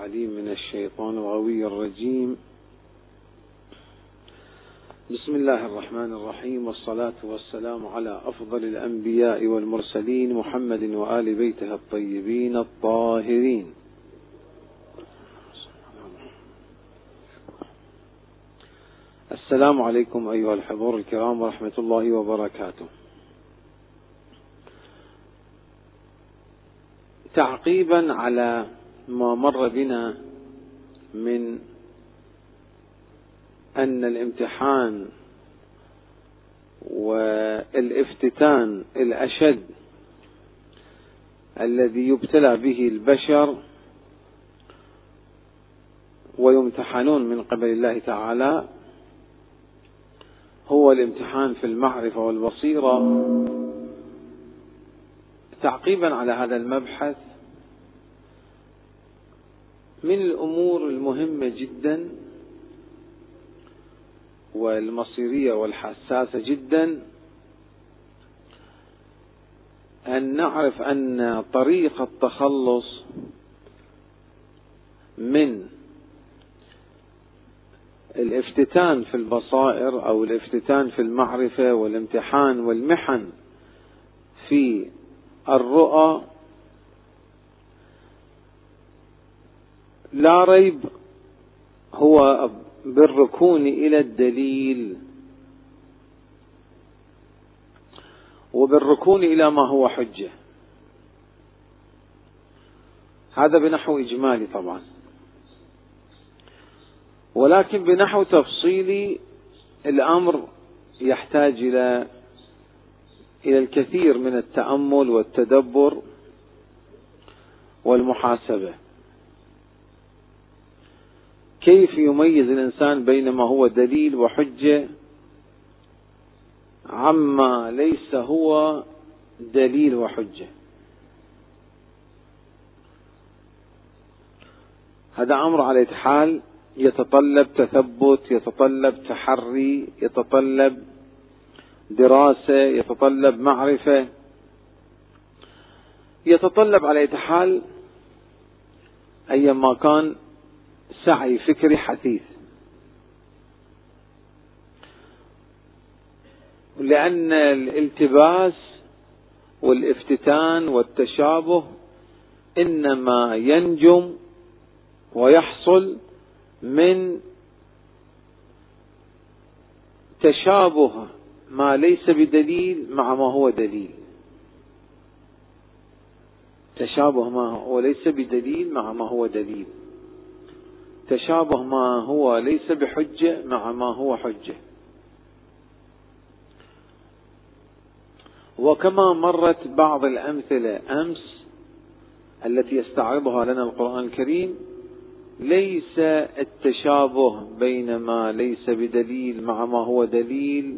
العليم من الشيطان الغوي الرجيم. بسم الله الرحمن الرحيم، والصلاة والسلام على أفضل الأنبياء والمرسلين، محمد وآل بيته الطيبين الطاهرين. السلام عليكم أيها الحضور الكرام ورحمة الله وبركاته. تعقيبا على ما مر بنا من أن الامتحان والافتتان الأشد الذي يبتلى به البشر ويمتحنون من قبل الله تعالى هو الامتحان في المعرفة والبصيرة. تعقيبا على هذا المبحث، من الأمور المهمة جدا والمصيرية والحساسة جدا أن نعرف أن طريق التخلص من الافتتان في البصائر أو الافتتان في المعرفة والامتحان والمحن في الرؤى لا ريب هو بالركون إلى الدليل وبالركون إلى ما هو حجة. هذا بنحو إجمالي طبعا، ولكن بنحو تفصيلي الأمر يحتاج إلى الكثير من التأمل والتدبر والمحاسبة. كيف يميز الإنسان بين ما هو دليل وحجة عما ليس هو دليل وحجة؟ هذا أمر على حال يتطلب تثبت، يتطلب تحري، يتطلب دراسة، يتطلب معرفة، يتطلب على حال أيما كان سعي فكري حثيث. لأن الالتباس والافتتان والتشابه إنما ينجم ويحصل من تشابه ما ليس بدليل مع ما هو دليل. تشابه ما هو ليس بدليل مع ما هو دليل، تشابه ما هو ليس بحجة مع ما هو حجة. وكما مرت بعض الأمثلة أمس التي يستعرضها لنا القرآن الكريم، ليس التشابه بين ما ليس بدليل مع ما هو دليل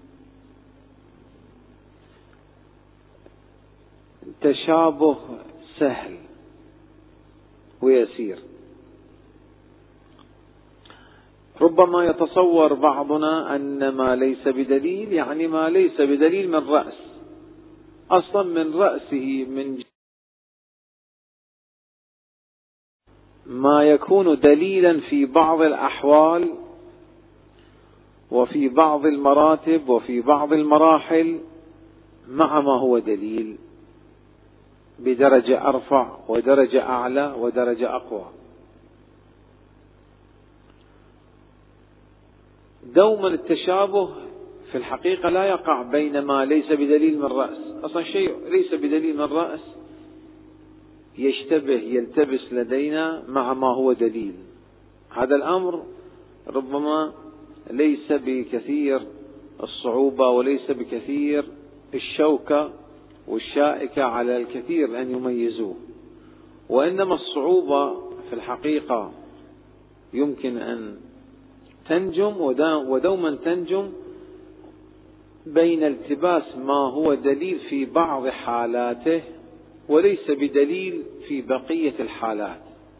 تشابه سهل ويسير. ربما يتصور بعضنا أن ما ليس بدليل يعني ما ليس بدليل من رأس، أصلا من رأسه من ما يكون دليلا في بعض الأحوال وفي بعض المراتب وفي بعض المراحل مع ما هو دليل بدرجة أرفع ودرجة أعلى ودرجة أقوى. دوما التشابه في الحقيقة لا يقع بين ما ليس بدليل من رأس. أصلا شيء ليس بدليل من رأس يشتبه يلتبس لدينا مع ما هو دليل. هذا الأمر ربما ليس بكثير الصعوبة وليس بكثير الشوكة والشائكة على الكثير أن يميزوه، وإنما الصعوبة في الحقيقة يمكن أن تنجم ودوما تنجم بين التباس ما هو دليل في بعض حالاته وليس بدليل في بقية الحالات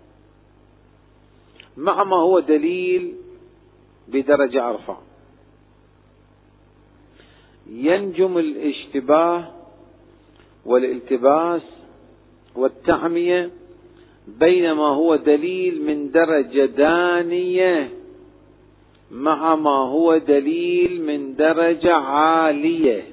مع ما هو دليل بدرجة أرفع. ينجم الاشتباه والالتباس والتعمية بينما هو دليل من درجة دانية مع ما هو دليل من درجة عالية.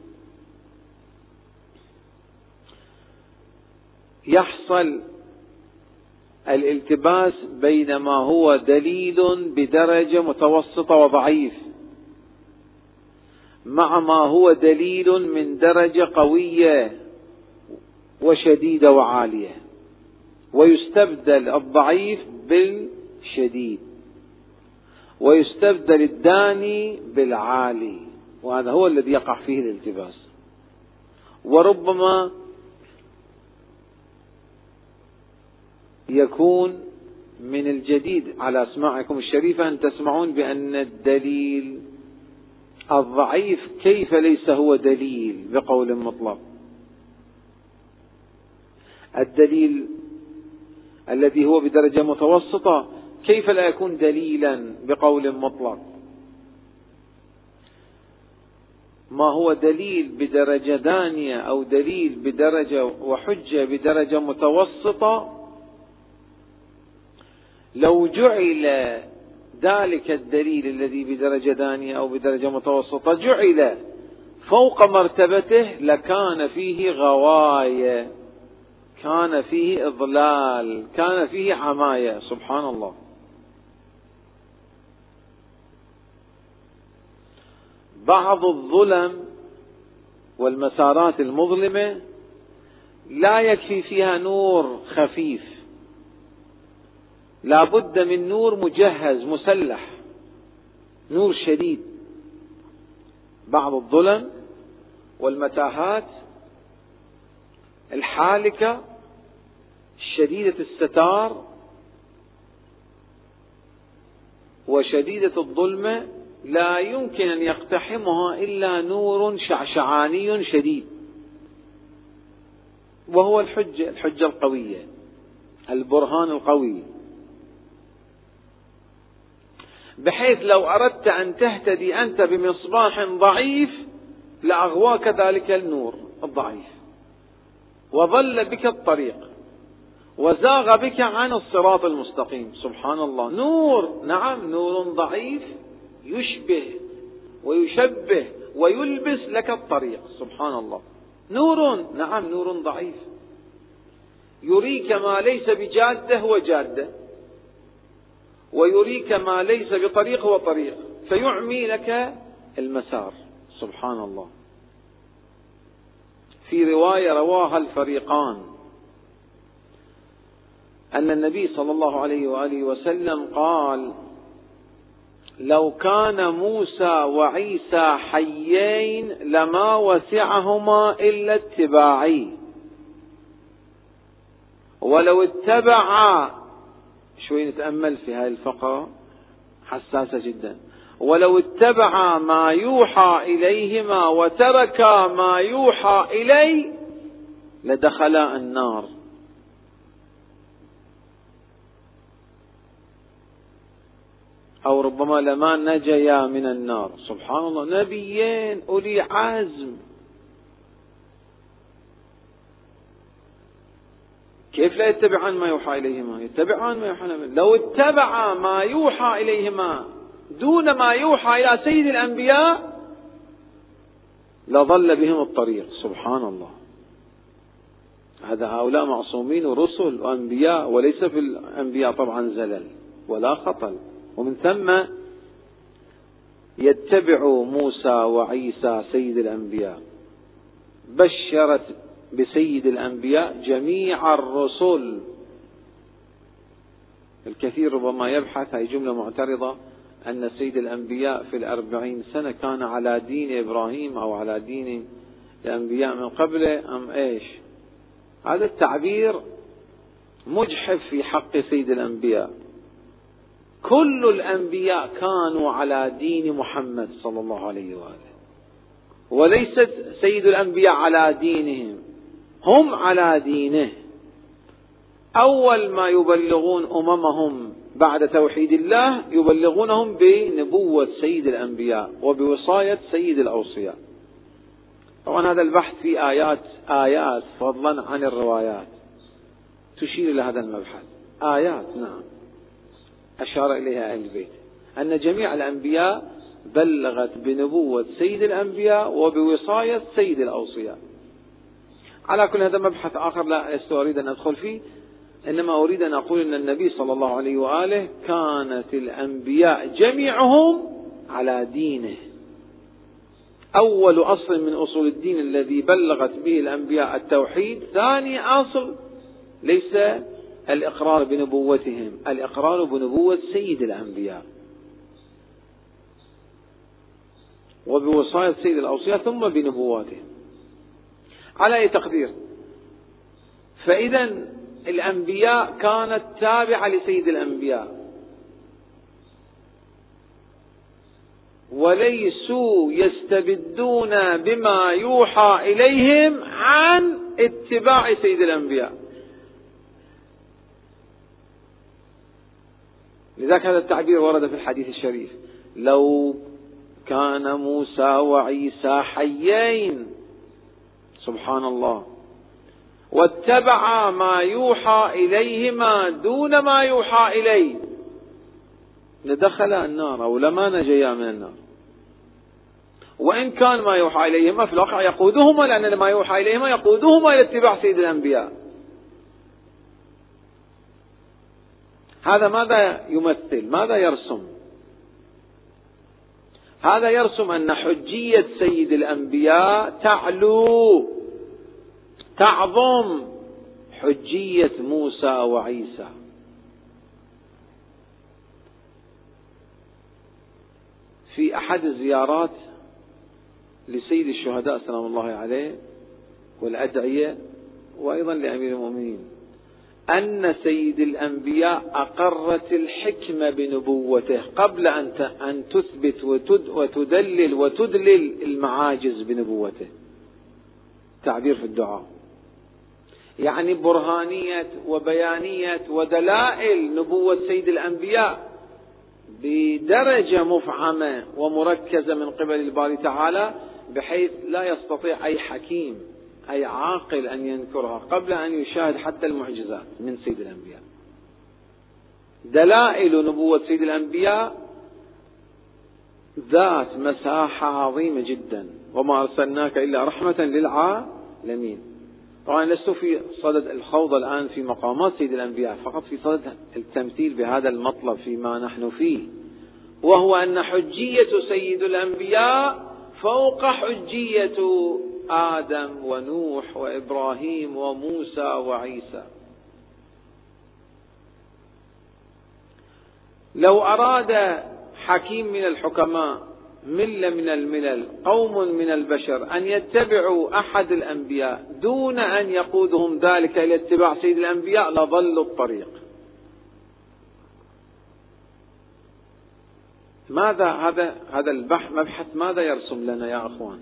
يحصل الالتباس بين ما هو دليل بدرجة متوسطة وضعيف مع ما هو دليل من درجة قوية وشديدة وعالية، ويستبدل الضعيف بالشديد ويستبدل الداني بالعالي، وهذا هو الذي يقع فيه الالتباس. وربما يكون من الجديد على أسماعكم الشريفة أن تسمعون بأن الدليل الضعيف كيف ليس هو دليل بقول مطلق. الدليل الذي هو بدرجة متوسطة كيف لا يكون دليلا بقول مطلق؟ ما هو دليل بدرجة دانية أو دليل بدرجة وحجة بدرجة متوسطة، لو جعل ذلك الدليل الذي بدرجة دانية أو بدرجة متوسطة جعل فوق مرتبته لكان فيه غواية، كان فيه إضلال، كان فيه عماية. سبحان الله. بعض الظلم والمسارات المظلمة لا يكفي فيها نور خفيف، لا بد من نور مجهز مسلح، نور شديد. بعض الظلم والمتاهات الحالكة شديدة الستار وشديدة الظلمة لا يمكن أن يقتحمها إلا نور شعشعاني شديد، وهو الحجة القوية، البرهان القوي، بحيث لو أردت أن تهتدي أنت بمصباح ضعيف لأغواك ذلك النور الضعيف وظل بك الطريق وزاغ بك عن الصراط المستقيم. سبحان الله. نور، نعم، نور ضعيف يشبه ويشبه ويلبس لك الطريق. سبحان الله. نور، نعم، نور ضعيف يريك ما ليس بجادة هو جادة، ويريك ما ليس بطريق هو طريق، فيعمي لك المسار. سبحان الله. في رواية رواها الفريقان أن النبي صلى الله عليه وآله وسلم قال: لو كان موسى وعيسى حيين لما وسعهما إلا اتباعي، ولو اتبعا، شوي نتأمل في هذه الفقرة حساسة جدا، ولو اتبعا ما يوحى إليهما وتركا ما يوحى إلي لدخلا النار. أو ربما لما نجيا من النار. سبحان الله. نبيين أولي عزم، كيف لا يتبعان ما يوحى إليهما؟ يتبعان ما يوحى إليهما. لو اتبعا ما يوحى إليهما دون ما يوحى إلى سيد الأنبياء لضل بهم الطريق. سبحان الله. هؤلاء معصومين ورسل وأنبياء، وليس في الأنبياء طبعا زلل ولا خطل. ومن ثم يتبع موسى وعيسى سيد الأنبياء. بشرت بسيد الأنبياء جميع الرسل. الكثير ربما يبحث، هذه جملة معترضة، أن سيد الأنبياء في 40 سنة كان على دين إبراهيم أو على دين الأنبياء من قبله أم إيش؟ هذا التعبير مجحف في حق سيد الأنبياء. كل الأنبياء كانوا على دين محمد صلى الله عليه وآله، وليست سيد الأنبياء على دينهم، هم على دينه. أول ما يبلغون أممهم بعد توحيد الله يبلغونهم بنبوة سيد الأنبياء وبوصاية سيد الأوصياء. طبعا هذا البحث في آيات فضلا عن الروايات. تشير إلى هذا المبحث. آيات نعم أشار إليها أهل البيت أن جميع الأنبياء بلغت بنبوة سيد الأنبياء وبوصاية سيد الأوصياء. على كل هذا مبحث آخر لا أريد أن أدخل فيه، إنما أريد أن أقول أن النبي صلى الله عليه وآله كانت الأنبياء جميعهم على دينه. أول أصل من أصول الدين الذي بلغت به الأنبياء التوحيد، ثاني أصل ليس الإقرار بنبوتهم، الإقرار بنبوة سيد الأنبياء وبوصاية سيد الأوصياء ثم بنبواتهم. على أي تقدير، فإذا الأنبياء كانت تابعة لسيد الأنبياء، وليسوا يستبدون بما يوحى إليهم عن اتباع سيد الأنبياء. لذلك هذا التعبير ورد في الحديث الشريف: لو كان موسى وعيسى حيين، سبحان الله، واتبع ما يوحى إليهما دون ما يوحى إليه لدخل النار أو لما نجيا من النار. وإن كان ما يوحى إليهما في الواقع يقودهما، لأن ما يوحى إليهما يقودهما إلى اتباع سيد الأنبياء. هذا ماذا يمثل؟ ماذا يرسم؟ هذا يرسم أن حجية سيد الأنبياء تعلو تعظم حجية موسى وعيسى. في أحد الزيارات لسيد الشهداء سلام الله عليه والأدعية وأيضا لأمير المؤمنين، أن سيد الأنبياء أقرت الحكمة بنبوته قبل أن تثبت وتدلل وتدلل المعاجز بنبوته. تعبير في الدعاء، يعني برهانية وبيانية ودلائل نبوة سيد الأنبياء بدرجة مفعمة ومركزة من قبل الباري تعالى، بحيث لا يستطيع أي حكيم أي عاقل أن ينكرها قبل أن يشاهد حتى المعجزات من سيد الأنبياء. دلائل نبوة سيد الأنبياء ذات مساحة عظيمة جدا، وما أرسلناك إلا رحمة للعالمين. طبعا لست في صدد الخوض الآن في مقامات سيد الأنبياء، فقط في صدد التمثيل بهذا المطلب فيما نحن فيه، وهو أن حجية سيد الأنبياء فوق حجية آدم ونوح وإبراهيم وموسى وعيسى. لو أراد حكيم من الحكماء، ملة من الملل، قوم من البشر أن يتبعوا أحد الأنبياء دون أن يقودهم ذلك إلى اتباع سيد الأنبياء لضلوا الطريق. ماذا هذا مبحث ماذا يرسم لنا يا أخوان؟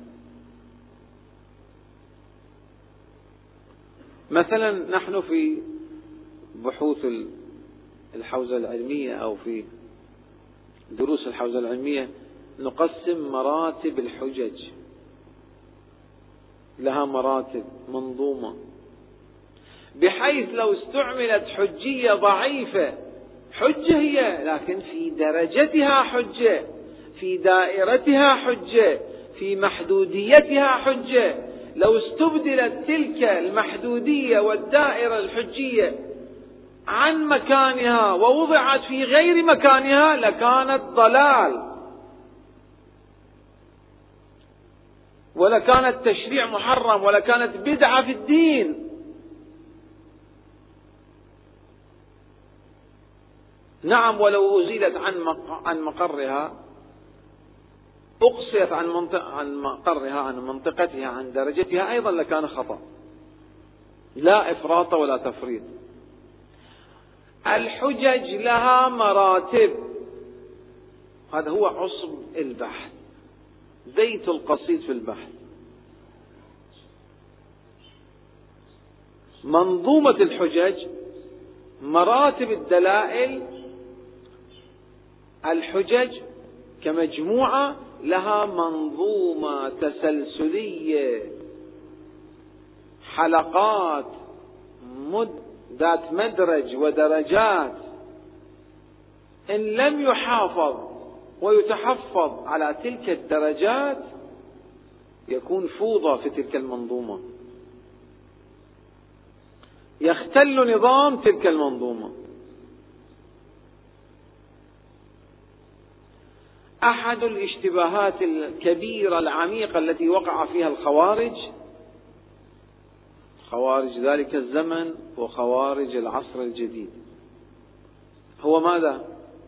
مثلا نحن في بحوث الحوزة العلمية أو في دروس الحوزة العلمية نقسم مراتب الحجج، لها مراتب منظومة، بحيث لو استعملت حجية ضعيفة، حجة هي لكن في درجتها حجة، في دائرتها حجة، في محدوديتها حجة، لو استبدلت تلك المحدودية والدائرة الحجية عن مكانها ووضعت في غير مكانها لكانت ضلال، ولكانت تشريع محرم، ولكانت بدعة في الدين. نعم، ولو أزيلت عن مقرها، أقصيت عن مقرها، عن منطقتها، عن درجتها، أيضا لكان خطأ، لا إفراط ولا تفريط. الحجج لها مراتب، هذا هو عصب البحث، زيت القصيد في البحث. منظومة الحجج، مراتب الدلائل، الحجج كمجموعة لها منظومة تسلسلية، حلقات ذات مدرج ودرجات، إن لم يحافظ ويتحفظ على تلك الدرجات يكون فوضى في تلك المنظومة، يختل نظام تلك المنظومة. أحد الاشتباهات الكبيرة العميقة التي وقع فيها الخوارج، خوارج ذلك الزمن وخوارج العصر الجديد، هو ماذا؟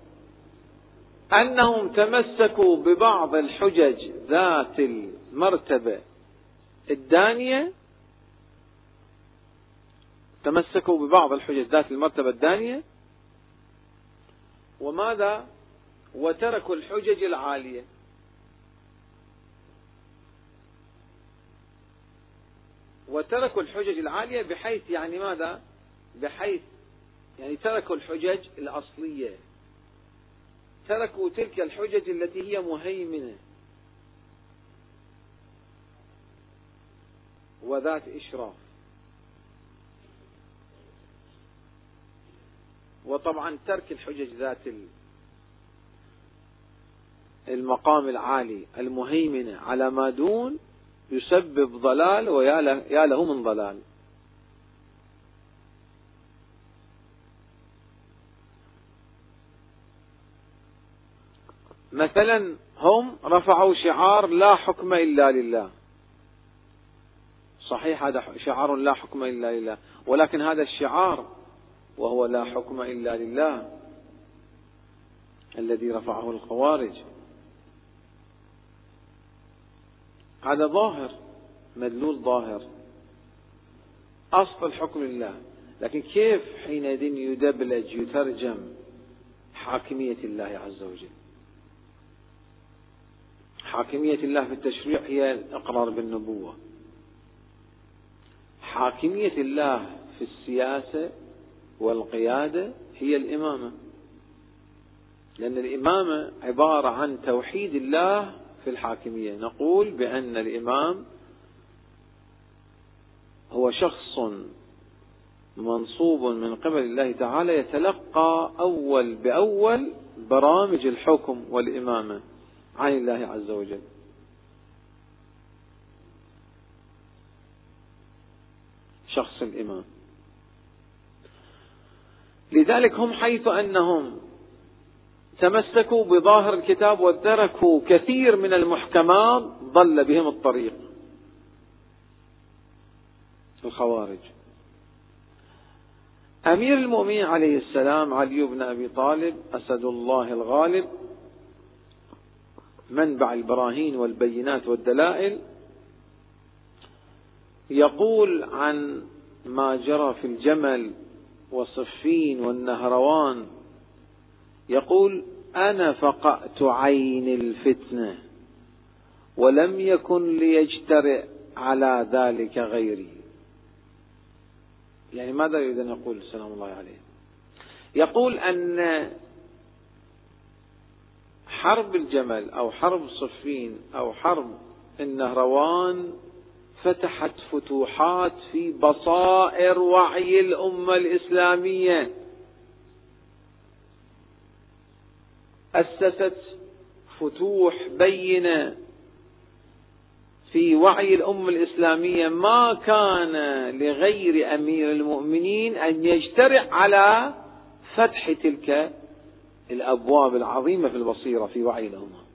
أنهم تمسكوا ببعض الحجج ذات المرتبة الدانية، تمسكوا ببعض الحجج ذات المرتبة الدانية، وماذا؟ وتركوا الحجج العالية. وتركوا الحجج العالية بحيث يعني ماذا؟ بحيث يعني تركوا الحجج الأصلية، تركوا تلك الحجج التي هي مهيمنة وذات إشراف. وطبعا ترك الحجج ذات المقام العالي المهيمنة على ما دون يسبب ضلال، ويا له من ضلال. مثلا هم رفعوا شعار لا حكم إلا لله، صحيح هذا شعار لا حكم إلا لله، ولكن هذا الشعار وهو لا حكم إلا لله الذي رفعه الخوارج هذا ظاهر، مدلول ظاهر، أصل الحكم لله، لكن كيف حينئذ يدبلج يترجم حاكمية الله عز وجل؟ حاكمية الله في التشريع هي الإقرار بالنبوة، حاكمية الله في السياسة والقيادة هي الإمامة، لأن الإمامة عبارة عن توحيد الله في الحاكمية. نقول بأن الإمام هو شخص منصوب من قبل الله تعالى يتلقى أول بأول برامج الحكم والإمامة عن الله عز وجل. شخص الإمام. لذلك هم حيث أنهم تمسكوا بظاهر الكتاب وتركوا كثير من المحكمات ضل بهم الطريق الخوارج. أمير المؤمنين عليه السلام علي بن أبي طالب أسد الله الغالب، منبع البراهين والبينات والدلائل، يقول عن ما جرى في الجمل وصفين والنهروان، يقول: أنا فقأت عين الفتنة ولم يكن ليجترئ على ذلك غيري. يعني ماذا يريد أن يقول سلام الله عليه؟ يقول أن حرب الجمل أو حرب صفين أو حرب النهروان فتحت فتوحات في بصائر وعي الأمة الإسلامية، أسست فتوح بينة في وعي الأمة الإسلامية ما كان لغير أمير المؤمنين أن يجترئ على فتح تلك الأبواب العظيمة في البصيرة في وعي الأمة.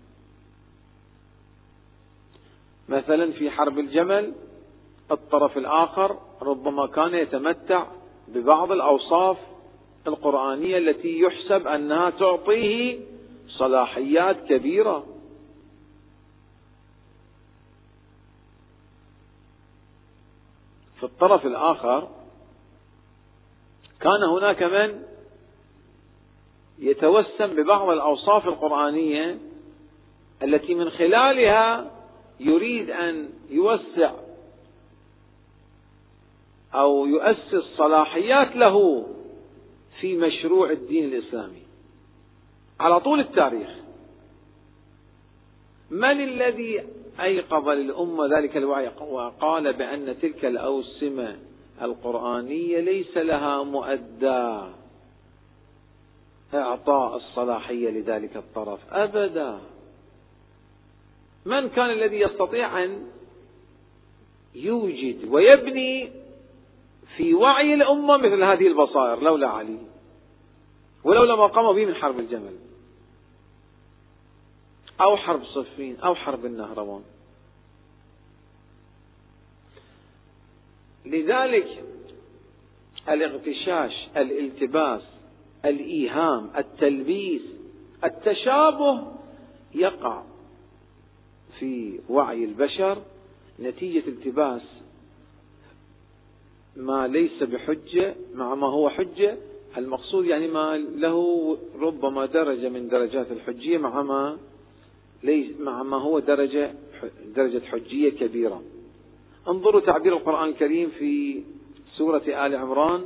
مثلا في حرب الجمل الطرف الآخر ربما كان يتمتع ببعض الأوصاف القرآنية التي يحسب أنها تعطيه صلاحيات كبيرة، في الطرف الآخر كان هناك من يتوسم ببعض الأوصاف القرآنية التي من خلالها يريد أن يوسع أو يؤسس صلاحيات له في مشروع الدين الإسلامي. على طول التاريخ من الذي أيقظ للأمة ذلك الوعي وقال بأن تلك الأوسمة القرآنية ليس لها مؤدى إعطاء الصلاحية لذلك الطرف أبدا. من كان الذي يستطيع أن يوجد ويبني في وعي الأمة مثل هذه البصائر لولا علي، ولولا ما قاموا به من حرب الجمل أو حرب صفين أو حرب النهروان. لذلك الاغتشاش، الالتباس، الإيهام، التلبيس، التشابه يقع في وعي البشر نتيجة التباس ما ليس بحجة مع ما هو حجة. المقصود يعني ما له ربما درجة من درجات الحجية مع ما هو درجة حجية كبيرة. انظروا تعبير القرآن الكريم في سورة آل عمران: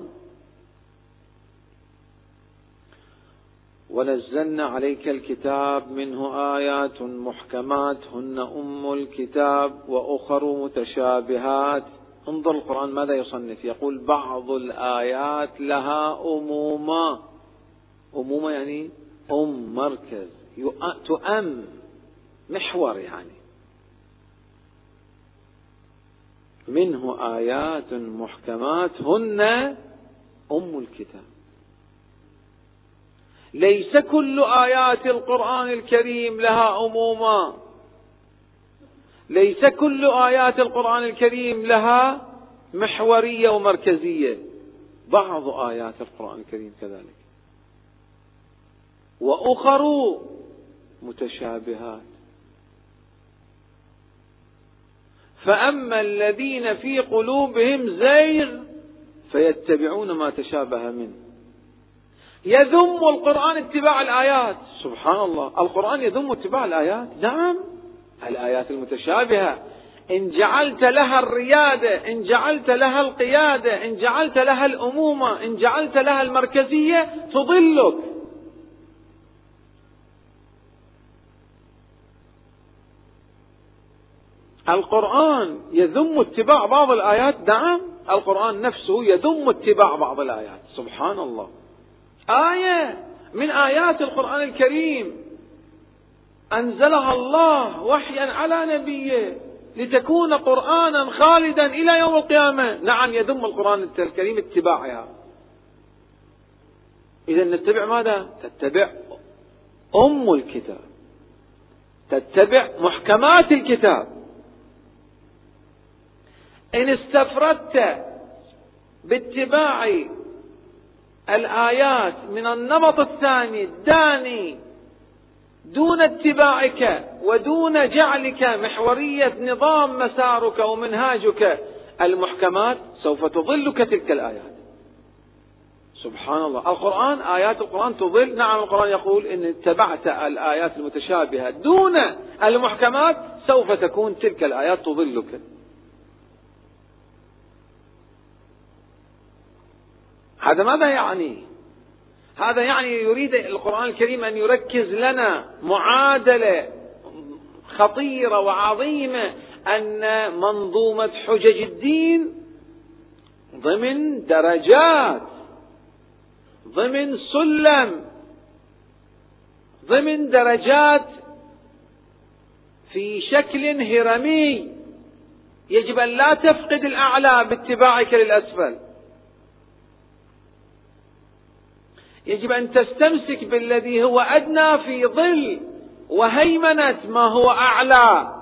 ونزلنا عليك الكتاب منه آيات محكمات هن أم الكتاب وأخر متشابهات. انظر القرآن ماذا يصنف، يقول بعض الآيات لها أمومة. أمومة يعني مركز، تؤم، محور، يعني منه آيات محكمات هن أم الكتاب. ليس كل آيات القرآن الكريم لها أمومة، ليس كل آيات القرآن الكريم لها محورية ومركزية، بعض آيات القرآن الكريم كذلك، وأخر متشابهات. فأما الذين في قلوبهم زيغ فيتبعون ما تشابه منه. يذم القرآن اتباع الآيات، سبحان الله، القرآن يذم اتباع الآيات. نعم، الآيات المتشابهة إن جعلت لها الريادة، إن جعلت لها القيادة، إن جعلت لها الأمومة، إن جعلت لها المركزية تضلك. القرآن يذم اتباع بعض الآيات، نعم، القرآن نفسه يذم اتباع بعض الآيات. سبحان الله، آية من آيات القرآن الكريم أنزلها الله وحيا على نبيه لتكون قرآنا خالدا إلى يوم القيامة، نعم يذم القرآن الكريم اتباعها. إذا نتبع ماذا؟ تتبع أم الكتاب، تتبع محكمات الكتاب. إن استفردت باتباع الآيات من النمط الثاني الداني دون اتباعك ودون جعلك محورية نظام مسارك ومنهاجك المحكمات، سوف تضلك تلك الآيات. سبحان الله، القرآن، آيات القرآن تضل. نعم، القرآن يقول إن اتبعت الآيات المتشابهة دون المحكمات سوف تكون تلك الآيات تضلك. هذا ماذا يعني؟ هذا يعني يريد القرآن الكريم أن يركز لنا معادلة خطيرة وعظيمة، أن منظومة حجج الدين ضمن درجات، ضمن سلم، ضمن درجات في شكل هرمي، يجب أن لا تفقد الأعلى باتباعك للأسفل، يجب أن تستمسك بالذي هو أدنى في ظل وهيمنة ما هو أعلى.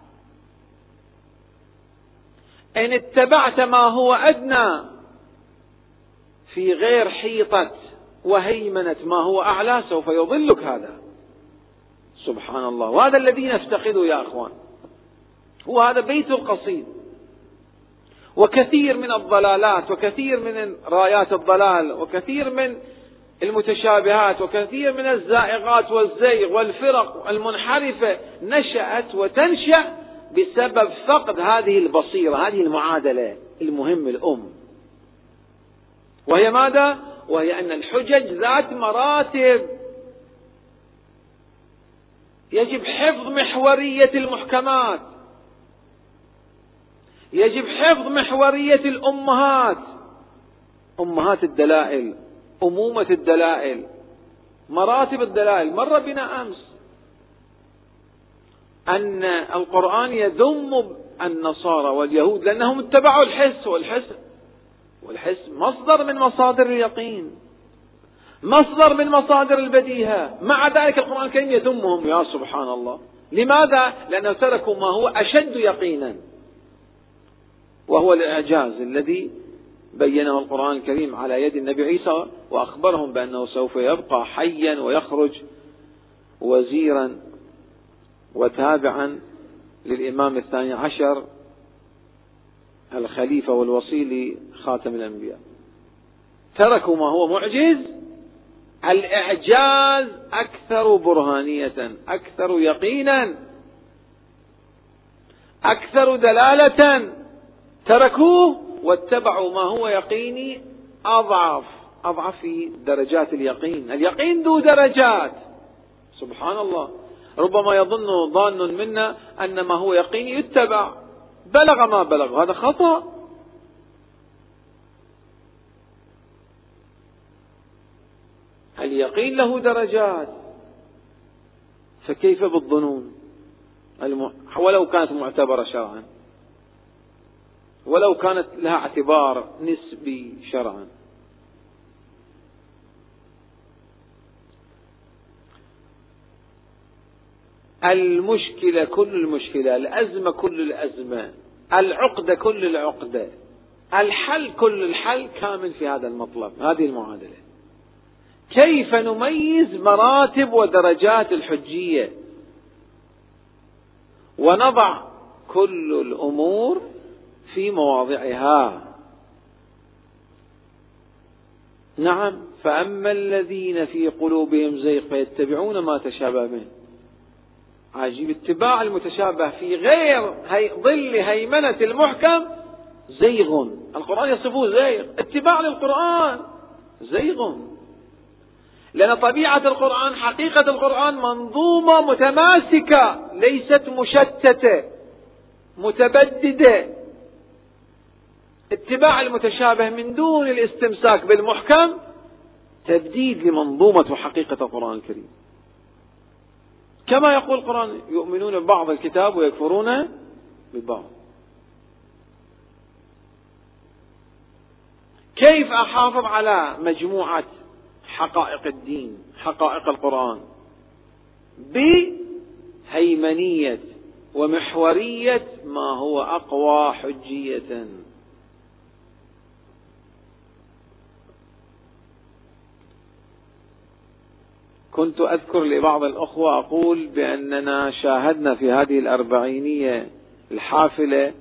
إن اتبعت ما هو أدنى في غير حيطة وهيمنة ما هو أعلى سوف يضلك هذا. سبحان الله، وهذا الذي نفتقده يا أخوان، هو هذا بيت القصيد. وكثير من الضلالات، وكثير من رايات الضلال، وكثير من المتشابهات، وكثير من الزائغات والزيغ والفرق المنحرفة نشأت وتنشأ بسبب فقد هذه البصيرة، هذه المعادلة المهمة الأم، وهي ماذا؟ وهي أن الحجج ذات مراتب، يجب حفظ محورية المحكمات، يجب حفظ محورية الأمهات، أمهات الدلائل، أمومة الدلائل، مراتب الدلائل. مر بنا أمس أن القرآن يذم النصارى واليهود لأنهم اتبعوا الحس، والحس مصدر من مصادر اليقين، مصدر من مصادر البديهة. مع ذلك القرآن الكريم يذمهم. يا سبحان الله، لماذا؟ لأنه تركوا ما هو أشد يقينا، وهو الإعجاز الذي بينه القرآن الكريم على يد النبي عيسى، وأخبرهم بأنه سوف يبقى حيا ويخرج وزيرا وتابعا للإمام الثاني عشر الخليفة والوصي لخاتم الأنبياء. تركوا ما هو معجز. الإعجاز أكثر برهانية، أكثر يقينا، أكثر دلالة. تركوه واتبعوا ما هو يقيني أضعف في درجات اليقين. اليقين ذو درجات. سبحان الله، ربما يظن ظان منا أن ما هو يقيني يتبع، بلغ ما بلغ، هذا خطأ. اليقين له درجات، فكيف بالظنون ولو كانت معتبرة شرعا، ولو كانت لها اعتبار نسبي شرعا. المشكلة كل المشكلة، الأزمة كل الأزمة، العقدة كل العقدة، الحل كل الحل كامل في هذا المطلب، هذه المعادلة. كيف نميز مراتب ودرجات الحجية ونضع كل الأمور في مواضعها؟ نعم، فأما الذين في قلوبهم زيغ فيتبعون ما تشابه منه. عجيب، اتباع المتشابه في غير ظل هيمنة المحكم زيغ. القرآن يصفه زيغ، اتباع للقرآن زيغ، لأن طبيعة القرآن، حقيقة القرآن منظومة متماسكة، ليست مشتتة متبددة. اتباع المتشابه من دون الاستمساك بالمحكم تبديد لمنظومة وحقيقة القرآن الكريم. كما يقول القرآن: يؤمنون ببعض الكتاب ويكفرون ببعض. كيف أحافظ على مجموعة حقائق الدين، حقائق القرآن، بهيمنية ومحورية ما هو أقوى حجية؟ كنت أذكر لبعض الأخوة أقول بأننا شاهدنا في هذه الأربعينية الحافلة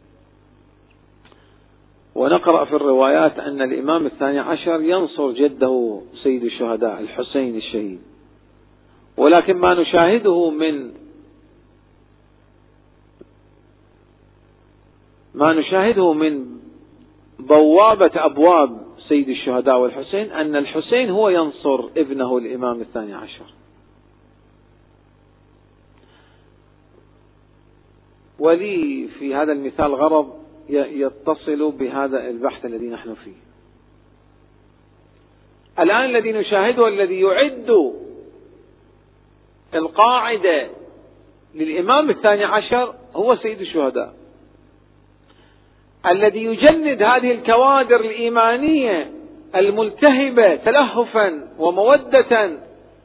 ونقرأ في الروايات أن الإمام الثاني عشر ينصر جده سيد الشهداء الحسين الشهيد، ولكن ما نشاهده من بوابة أبواب سيد الشهداء والحسين أن الحسين هو ينصر ابنه الإمام الثاني عشر. ولي في هذا المثال غرض يتصل بهذا البحث الذي نحن فيه الآن. الذي نشاهده الذي يعد القاعدة للإمام الثاني عشر هو سيد الشهداء، الذي يجند هذه الكوادر الإيمانية الملتهبة تلهفا ومودة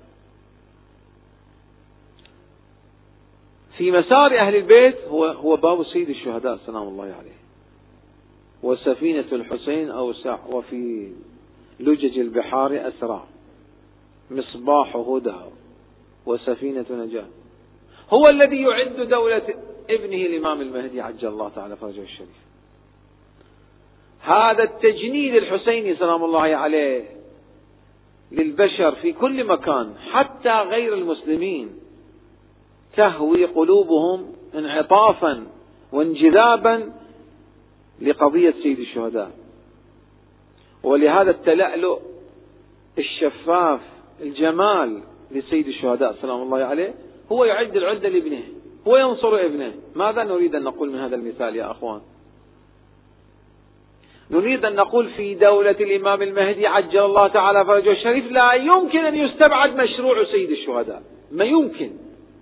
في مسار أهل البيت هو باب سيد الشهداء سلام الله عليه. وسفينة الحسين أوسع وفي لجج البحار أسرع، مصباح هدى وسفينة نجاة. هو الذي يعد دولة ابنه الإمام المهدي عجل الله تعالى فرجه الشريف. هذا التجنيد الحسيني سلام الله عليه للبشر في كل مكان، حتى غير المسلمين، تهوي قلوبهم انعطافا وانجذابا لقضية سيد الشهداء. ولهذا التلألؤ الشفاف الجمال لسيد الشهداء سلام الله عليه هو يعد العدة لابنه، هو ينصر ابنه. ماذا نريد أن نقول من هذا المثال يا أخوان؟ نريد أن نقول في دولة الإمام المهدي عجل الله تعالى فرجه الشريف لا يمكن أن يستبعد مشروع سيد الشهداء، ما يمكن.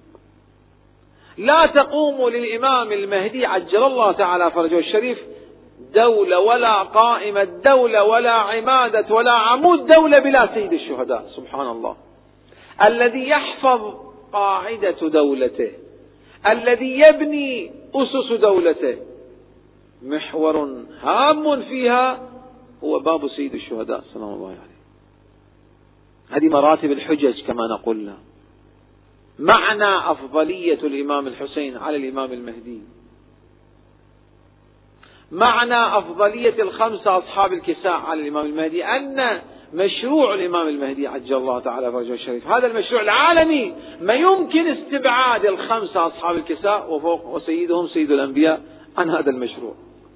لا تقوم للإمام المهدي عجل الله تعالى فرجه الشريف دولة ولا قائمة دولة ولا عمادة ولا عمود دولة بلا سيد الشهداء. سبحان الله، الذي يحفظ قاعدة دولته، الذي يبني أسس دولته، محور هام فيها هو باب سيد الشهداء سلام الله عليه. هذه مراتب الحجج كما نقول لها. معنى أفضلية الإمام الحسين على الإمام المهدي، معنى أفضلية الخمسة أصحاب الكساء على الإمام المهدي، أن مشروع الإمام المهدي عجل الله تعالى فرجه الشريف هذا المشروع العالمي ما يمكن استبعاد الخمسة أصحاب الكساء وسيدهم سيد الأنبياء عن هذا المشروع.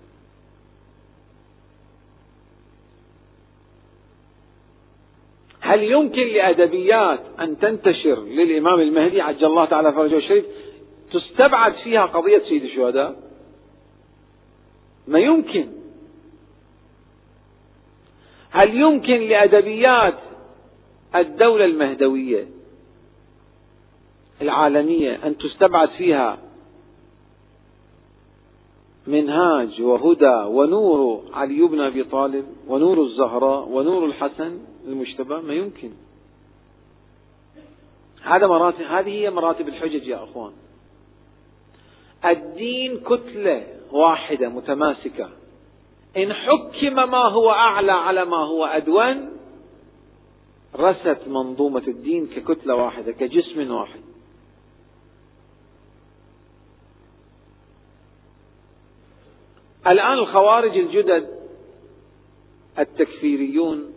هل يمكن لأدبيات أن تنتشر للإمام المهدي عجل الله تعالى فرجه الشريف تستبعد فيها قضية سيد الشهداء؟ ما يمكن. هل يمكن لأدبيات الدولة المهدوية العالمية أن تستبعد فيها منهاج وهدى ونور علي بن أبي طالب ونور الزهراء ونور الحسن المجتبى؟ ما يمكن. هذه هي مراتب الحجج يا أخوان. الدين كتلة واحدة متماسكة، إن حكم ما هو أعلى على ما هو أدون رست منظومة الدين ككتلة واحدة كجسم واحد. الآن الخوارج الجدد التكفيريون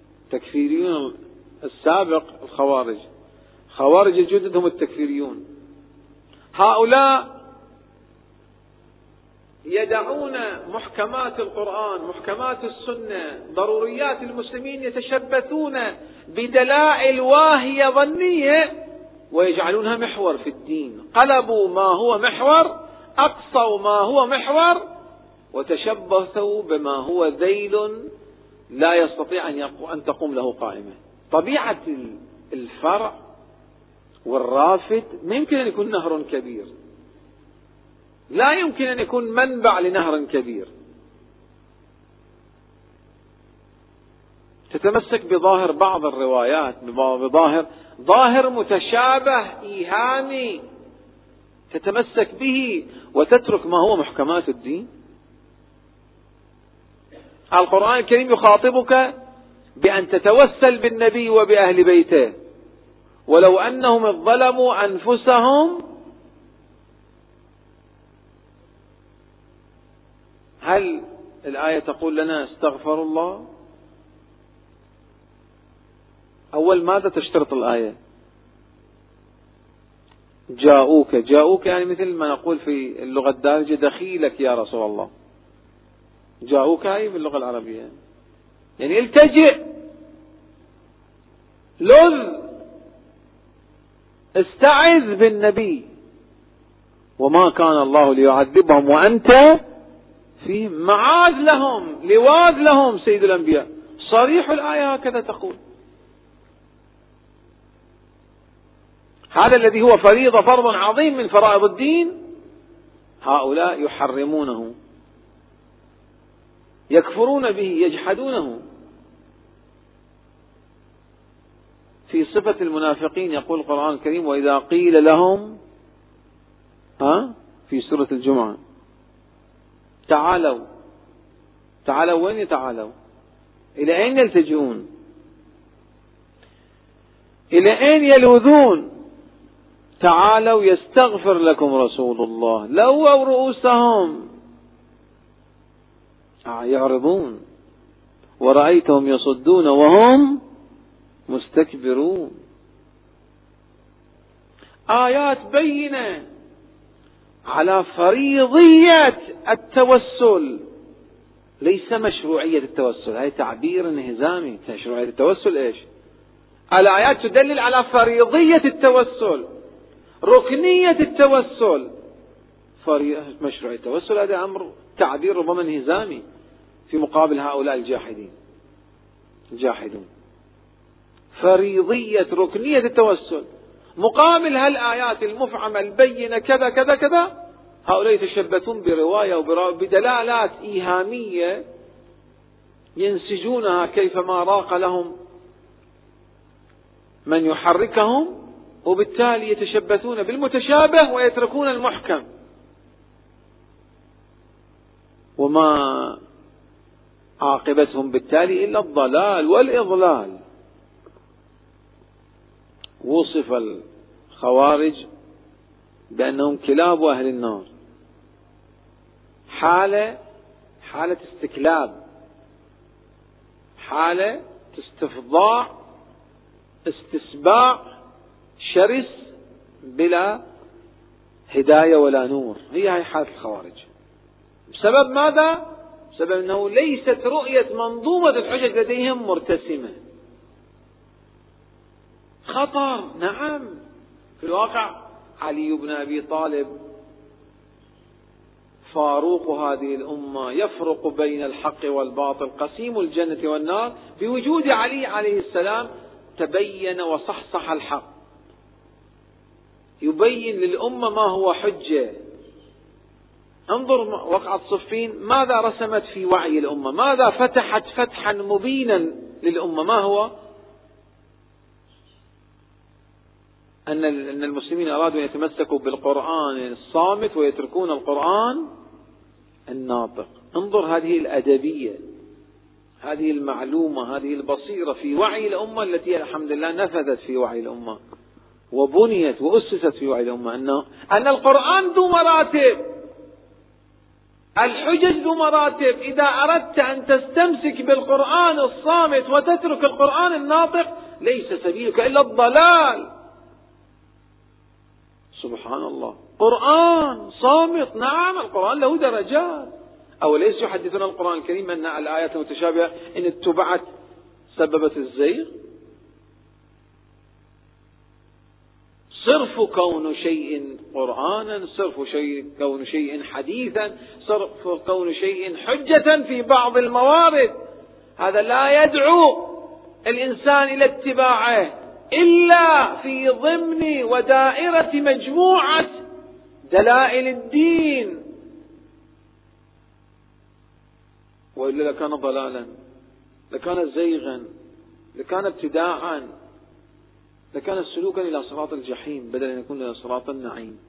السابق خوارج الجدد هم التكفيريون. هؤلاء يدعون محكمات القرآن، محكمات السنة، ضروريات المسلمين، يتشبثون بدلائل واهية ظنية ويجعلونها محور في الدين. قلبوا ما هو محور، أقصوا ما هو محور، وتشبثوا بما هو ذيل لا يستطيع أن تقوم له قائمة. طبيعة الفرع والرافد ما يمكن أن يكون نهر كبير، لا يمكن أن يكون منبع لنهر كبير. تتمسك بظاهر بعض الروايات، ظاهر متشابه إيهامي تتمسك به وتترك ما هو محكمات الدين. القرآن الكريم يخاطبك بأن تتوسل بالنبي وبأهل بيته ولو أنهم ظلموا أنفسهم. هل الآية تقول لنا استغفر الله؟ أول ماذا تشترط الآية؟ جاءوك يعني مثل ما نقول في اللغة الدارجة دخيلك يا رسول الله. جاءوك هاي باللغة العربية يعني التجئ، لذ، استعذ بالنبي. وما كان الله ليعذبهم وأنت فيهم، معاذ لهم، لواذ لهم سيد الأنبياء. صريح الآية هكذا تقول. هذا الذي هو فريضة، فرض عظيم من فرائض الدين، هؤلاء يحرمونه، يكفرون به، يجحدونه. في صفة المنافقين يقول القرآن الكريم وإذا قيل لهم في سورة الجمعة تعالوا وين يتعالوا؟ إلى أين يلتجئون؟ إلى أين يلوذون؟ تعالوا يستغفر لكم رسول الله، لووا رؤوسهم يعرضون ورأيتهم يصدون وهم مستكبرون. آيات بينة على فريضية التوسل، ليس مشروعية التوسل، هذا تعبير انهزامي. مشروعية التوسل ايش؟ الآيات تدلل على فريضية التوسل، ركنية التوسل. مشروعية التوسل هذا أمر تعبير ربما انهزامي. في مقابل هؤلاء الجاحدون. فريضية ركنية التوسل مقابل هالآيات المفعمة البينة كذا كذا كذا، هؤلاء يتشبثون برواية وبدلالات إيهامية ينسجونها كيفما راق لهم من يحركهم، وبالتالي يتشبثون بالمتشابه ويتركون المحكم، وما عاقبتهم بالتالي إلا الضلال والإضلال. وصف الخوارج بأنهم كلاب أهل النار، حالة استكلاب، حالة استفضاع، استسباع شرس بلا هداية ولا نور. هي حالة الخوارج. بسبب ماذا؟ بسبب أنه ليست رؤية منظومة الحجج لديهم مرتسمة. خطر، نعم. في الواقع علي بن أبي طالب فاروق هذه الأمة، يفرق بين الحق والباطل، قسيم الجنة والنار. بوجود علي عليه السلام تبين وصحصح الحق، يبين للأمة ما هو حجة. انظر وقعة صفين ماذا رسمت في وعي الأمة، ماذا فتحت فتحا مبينا للأمة. ما هو؟ أن المسلمين أرادوا أن يتمسكوا بالقرآن الصامت ويتركون القرآن الناطق. انظر هذه الأدبية، هذه المعلومة، هذه البصيرة في وعي الأمة التي الحمد لله نفذت في وعي الأمة وبنيت وأسست في وعي الأمة، أن القرآن ذو مراتب، الحجج ذو مراتب. إذا أردت أن تستمسك بالقرآن الصامت وتترك القرآن الناطق ليس سبيلك إلا الضلال. سبحان الله، قرآن صامت، نعم القرآن له درجات. أوليس يحدثنا القرآن الكريم أن الآيات المتشابهة إن اتبعت سببت الزيغ؟ صرف كون شيء قرآنا، صرف كون شيء حديثا، صرف كون شيء حجة في بعض الموارد، هذا لا يدعو الإنسان إلى اتباعه إلا في ضمن ودائرة مجموعة دلائل الدين، وإلا لكان ضلالا، لكان زيغا، لكان ابتداعا، لكان سلوكا إلى صراط الجحيم بدل أن يكون إلى صراط النعيم.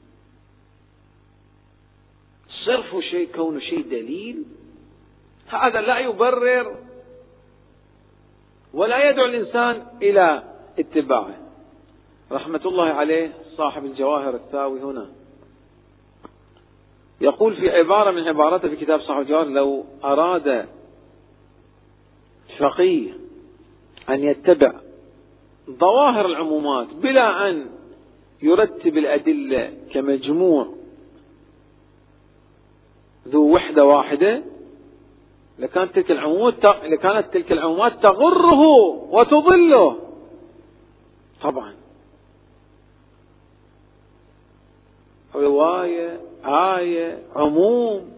صرف شيء كون شيء دليل هذا لا يبرر ولا يدعو الإنسان إلى اتباعه. رحمة الله عليه صاحب الجواهر الثاوي هنا يقول في عبارة من عباراته في كتاب صاحب الجواهر: لو أراد فقيه أن يتبع ظواهر العمومات بلا أن يرتب الأدلة كمجموع ذو وحدة واحدة لكانت تلك العمومات تغره وتضله. طبعا رواية، آية، عموم.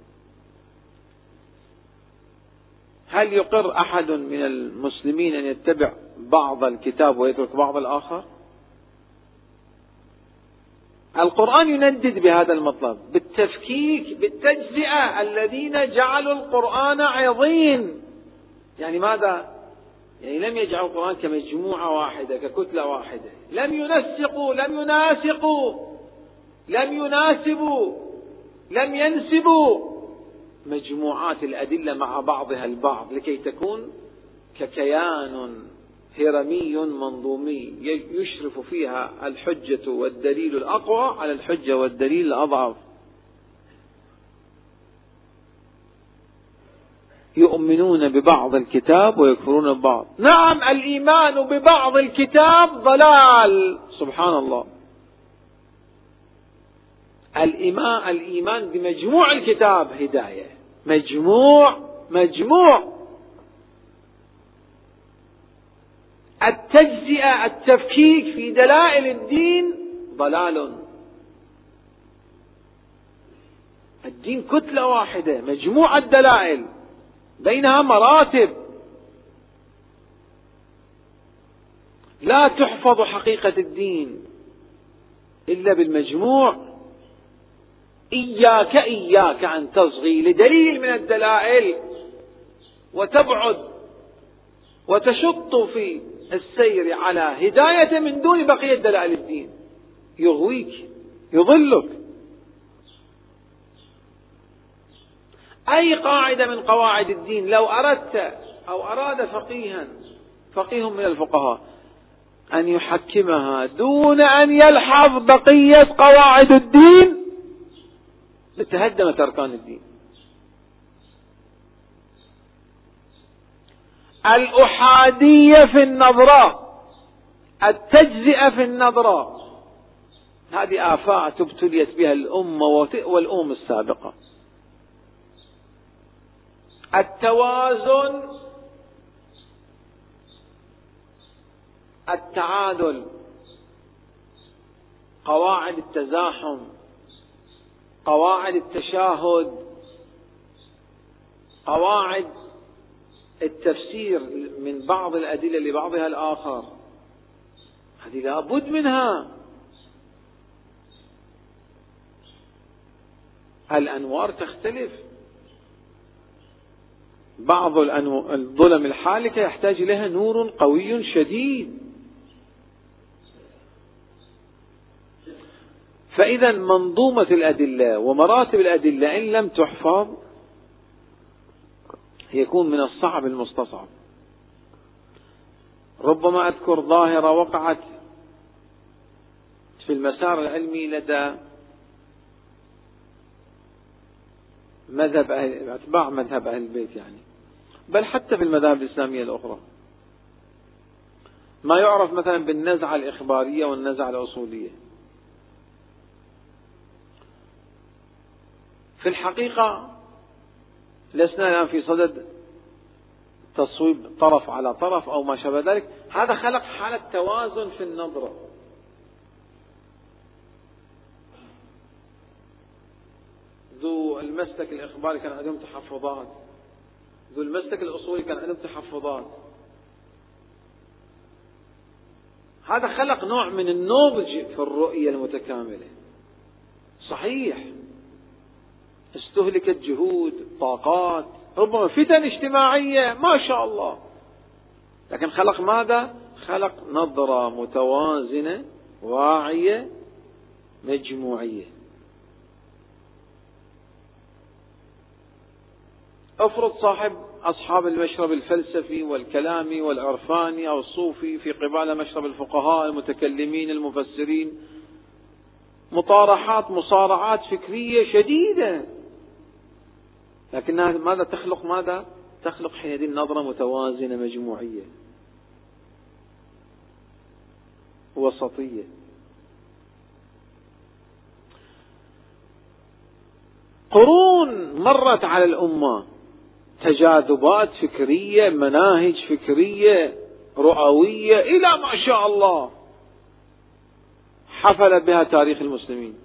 هل يقر أحد من المسلمين أن يتبع بعض الكتاب ويترك بعض الآخر؟ القرآن يندد بهذا المطلب، بالتفكيك، بالتجزئة. الذين جعلوا القرآن عظيم، يعني ماذا؟ يعني لم يجعلوا القرآن كمجموعة واحدة، ككتلة واحدة، لم ينسقوا، لم يناسقوا، لم يناسبوا، لم ينسبوا مجموعات الأدلة مع بعضها البعض لكي تكون ككيان هرمي منظومي يشرف فيها الحجة والدليل الأقوى على الحجة والدليل الأضعف. يؤمنون ببعض الكتاب ويكفرون ببعض. نعم، الإيمان ببعض الكتاب ضلال، سبحان الله. الإيمان بمجموع الكتاب هداية، مجموع. التجزئة، التفكيك في دلائل الدين ضلال. الدين كتلة واحدة، مجموعة دلائل، بينها مراتب، لا تحفظ حقيقة الدين إلا بالمجموع. إياك أن تصغي لدليل من الدلائل وتبعد وتشط في السير على هداية من دون بقية دلائل الدين، يغويك يضلك. أي قاعدة من قواعد الدين لو أردت أو أراد فقيه من الفقهاء أن يحكمها دون أن يلحظ بقية قواعد الدين لتهدمت أركان الدين. الأحادية في النظرة، التجزئة في النظرة، هذه آفات ابتليت بها الأمة والأمم السابقة. التوازن، التعادل، قواعد التزاحم، قواعد التشاهد، قواعد التفسير من بعض الأدلة لبعضها الآخر، هذه لا بد منها. الأنوار تختلف، بعض الظلم الحالكة يحتاج إليها نور قوي شديد. فإذا منظومة الأدلة ومراتب الأدلة إن لم تحفظ يكون من الصعب المستصعب. ربما أذكر ظاهرة وقعت في المسار العلمي لدى أتباع مذهب أهل البيت، يعني بل حتى في المذاهب الإسلامية الأخرى، ما يعرف مثلا بالنزعة الإخبارية والنزعة الأصولية. في الحقيقة لسنا الآن في صدد تصويب طرف على طرف أو ما شابه ذلك، هذا خلق حالة توازن في النظرة. ذو المسلك الإخباري كان عندهم تحفظات، ذو المسلك الأصولي كان عندهم تحفظات، هذا خلق نوع من النضج في الرؤية المتكاملة. صحيح استهلكت جهود، طاقات، ربما فتن اجتماعية ما شاء الله، لكن خلق ماذا؟ خلق نظرة متوازنة واعية مجموعية. افرض أصحاب المشرب الفلسفي والكلامي والعرفاني أو الصوفي في قبال مشرب الفقهاء المتكلمين المفسرين مصارعات فكرية شديدة، لكنها ماذا تخلق؟ ماذا تخلق حينئذ؟ نظرة متوازنة مجموعية وسطية. قرون مرت على الأمة، تجاذبات فكرية، مناهج فكرية رؤوية إلى ما شاء الله حفل بها تاريخ المسلمين،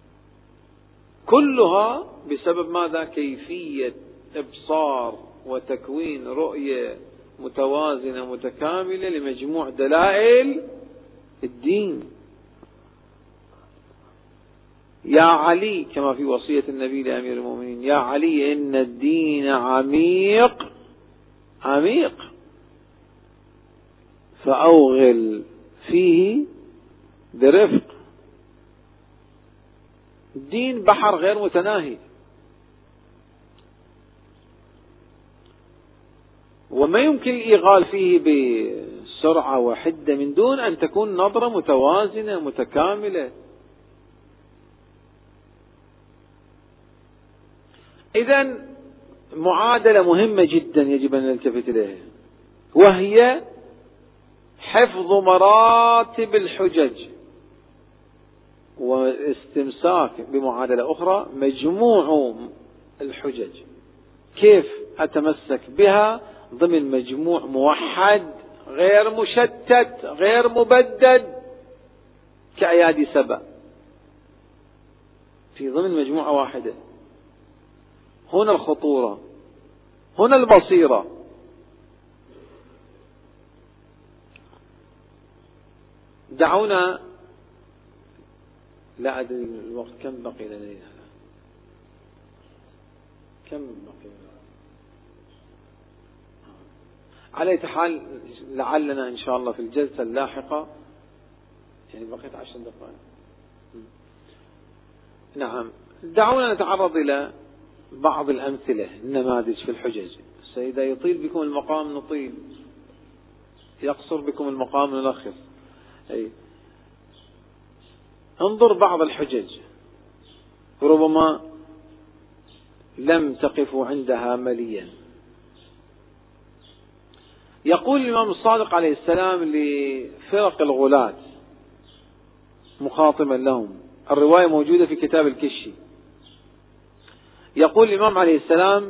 كلها بسبب ماذا؟ كيفية إبصار وتكوين رؤية متوازنة متكاملة لمجموع دلائل الدين. يا علي، كما في وصية النبي لأمير المؤمنين، يا علي إن الدين عميق فأوغل فيه برفق. الدين بحر غير متناهي، وما يمكن الإيغال فيه بسرعة وحدة من دون أن تكون نظرة متوازنة متكاملة. إذن معادلة مهمة جدا يجب أن نلتفت إليها، وهي حفظ مراتب الحجج واستمساك بمعادلة أخرى مجموع الحجج. كيف أتمسك بها ضمن مجموع موحد غير مشتت غير مبدد كأيادي سبأ في ضمن مجموعة واحدة. هنا الخطورة، هنا البصيرة. دعونا، لا أدري الوقت كم بقي لدينا، كم بقي على أي حال، لعلنا إن شاء الله في الجلسة اللاحقة، يعني بقيت 10 دقائق. نعم، دعونا نتعرض إلى بعض الأمثلة، النماذج في الحجج. إذا يطيل بكم المقام نطيل، يقصر بكم المقام نلخص. انظر بعض الحجج ربما لم تقفوا عندها مليا. يقول الإمام الصادق عليه السلام لفرق الغلاة مخاطبا لهم، الرواية موجودة في كتاب الكشي، يقول الإمام عليه السلام: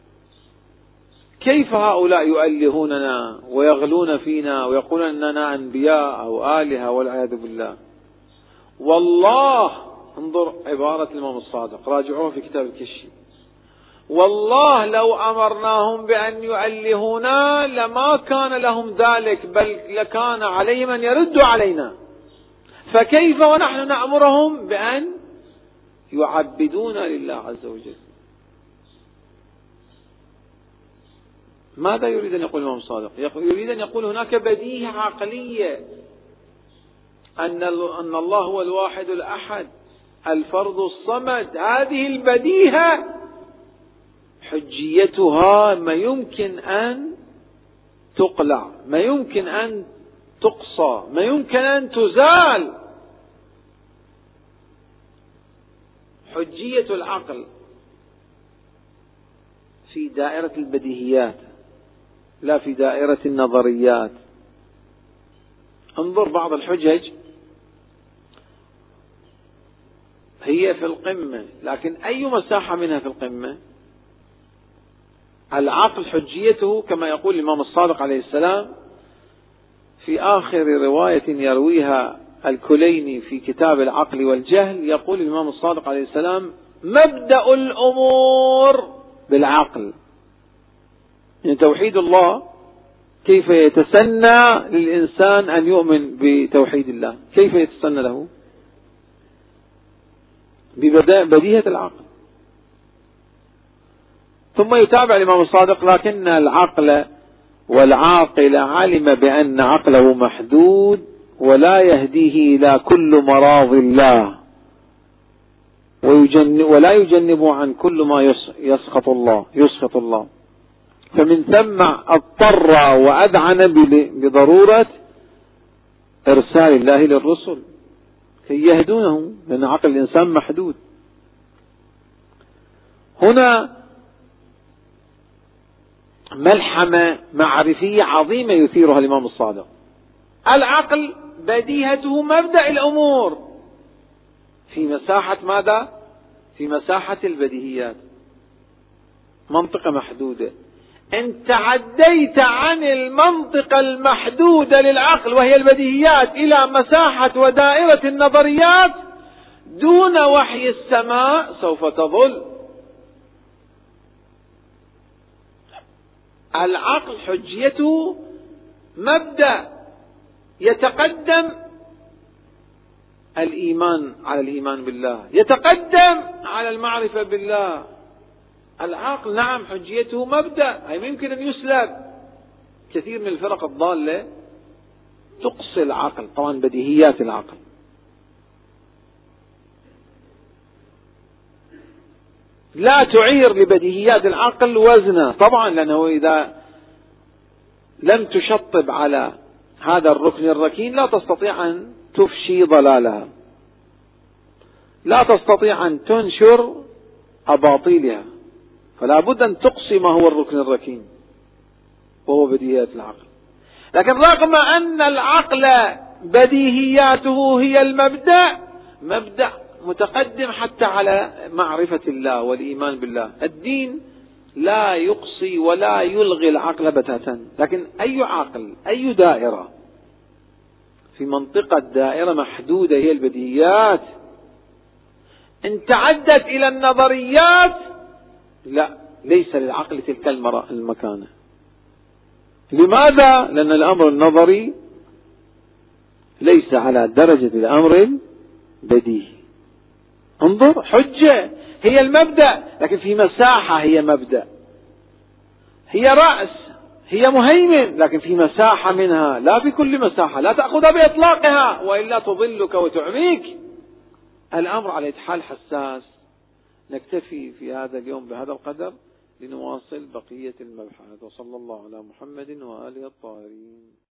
كيف هؤلاء يؤلهوننا ويغلون فينا ويقولون أننا أنبياء أو آلهة والعياذ بالله. والله، انظر عبارة الإمام الصادق، راجعوها في كتاب الكشي: والله لو أمرناهم بأن يؤلهونا لما كان لهم ذلك، بل لكان عليهم أن يردوا علينا، فكيف ونحن نأمرهم بأن يعبدون لله عز وجل. ماذا يريد أن يقول الإمام الصادق؟ يريد أن يقول هناك بديهة عقلية أن الله هو الواحد الأحد الفرد الصمد. هذه البديهة حجيتها ما يمكن أن تقلع، ما يمكن أن تقصى، ما يمكن أن تزال. حجية العقل في دائرة البديهيات لا في دائرة النظريات. انظر بعض الحجج هي في القمة، لكن أي مساحة منها في القمة؟ العقل حجيته كما يقول الإمام الصادق عليه السلام في آخر رواية يرويها الكليني في كتاب العقل والجهل، يقول الإمام الصادق عليه السلام: مبدأ الأمور بالعقل. يعني توحيد الله كيف يتسنى للإنسان أن يؤمن بتوحيد الله؟ كيف يتسنى له؟ ببديهة العقل. ثم يتابع الإمام الصادق: لكن العقل والعاقل علم بأن عقله محدود ولا يهديه إلى كل مراض الله ولا يجنب عن كل ما يسخط الله، فمن ثم اضطر وأذعن بضرورة إرسال الله للرسل كي يهدونه، لأن عقل الإنسان محدود. هنا ملحمة معرفية عظيمة يثيرها الإمام الصادق. العقل بديهته مبدأ الأمور في مساحة ماذا؟ في مساحة البديهيات، منطقة محدودة. إن تعديت عن المنطقة المحدودة للعقل وهي البديهيات إلى مساحة ودائرة النظريات دون وحي السماء سوف تضل. العقل حجيته مبدأ يتقدم الإيمان على الإيمان بالله، يتقدم على المعرفة بالله. العقل نعم حجيته مبدأ، أي يمكن أن يسلب. كثير من الفرق الضالة تقصي العقل، طبعا بديهيات العقل. لا تعير لبديهيات العقل وزنا، طبعا، لأنه إذا لم تشطب على هذا الركن الركين لا تستطيع أن تفشي ضلالها، لا تستطيع أن تنشر أباطيلها، فلا بد أن تقصي ما هو الركن الركين وهو بديهيات العقل. لكن رغم أن العقل بديهياته هي المبدأ، مبدأ متقدم حتى على معرفة الله والإيمان بالله. الدين لا يقصي ولا يلغي العقل بتاتا، لكن أي عقل، أي دائرة في منطقة دائرة محدودة هي البديهيات، إن تعدت إلى النظريات لا ليس للعقل تلك المكانة. لماذا؟ لأن الأمر النظري ليس على درجة الأمر البديهي. انظر، حجة هي المبدأ، لكن في مساحة هي مبدأ، هي رأس، هي مهيمن، لكن في مساحة منها، لا بكل مساحة، لا تأخذها بإطلاقها وإلا تضلك وتعميك. الأمر على حال حساس. نكتفي في هذا اليوم بهذا القدر لنواصل بقية المبحث، وصلى الله على محمد وآله الطاهرين.